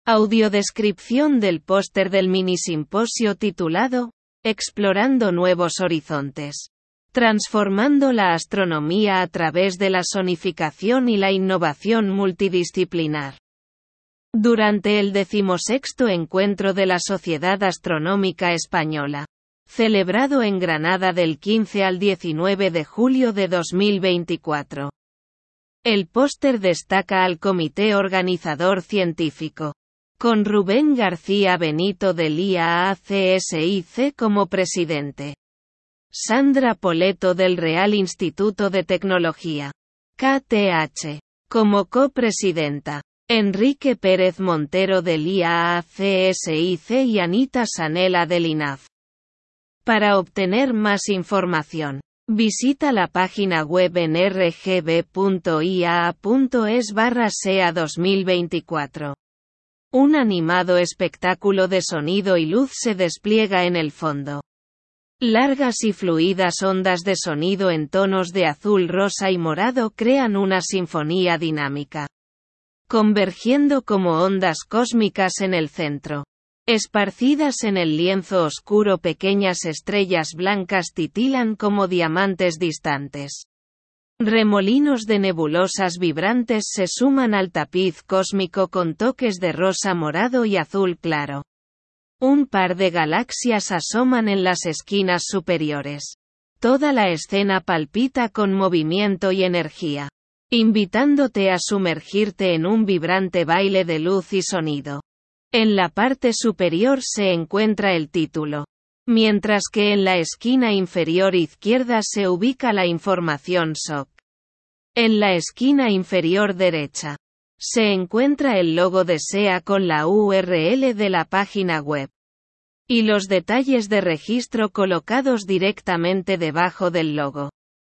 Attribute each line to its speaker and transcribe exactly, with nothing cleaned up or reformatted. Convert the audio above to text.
Speaker 1: Audiodescripción del póster del minisimposio titulado Explorando nuevos horizontes. Transformando la astronomía a través de la sonificación y la innovación multidisciplinar. Durante el decimosexto encuentro de la Sociedad Astronómica Española, celebrado en Granada del quince al diecinueve de julio de dos mil veinticuatro. El póster destaca al comité organizador científico, con Rubén García Benito del I A A C S I C como presidente. Sandra Poleto del Real Instituto de Tecnología, K T H, como copresidenta. Enrique Pérez Montero del I A A C S I C y Anita Sanela del I N A F. Para obtener más información, visita la página web en r g b punto i a a punto es barra S E A dos mil veinticuatro. Un animado espectáculo de sonido y luz se despliega en el fondo. Largas y fluidas ondas de sonido en tonos de azul, rosa y morado crean una sinfonía dinámica, convergiendo como ondas cósmicas en el centro. Esparcidas en el lienzo oscuro, pequeñas estrellas blancas titilan como diamantes distantes. Remolinos de nebulosas vibrantes se suman al tapiz cósmico con toques de rosa, morado y azul claro. Un par de galaxias asoman en las esquinas superiores. Toda la escena palpita con movimiento y energía, invitándote a sumergirte en un vibrante baile de luz y sonido. En la parte superior se encuentra el título, mientras que en la esquina inferior izquierda se ubica la información S O C. En la esquina inferior derecha, se encuentra el logo de S E A con la U R L de la página web y los detalles de registro colocados directamente debajo del logo.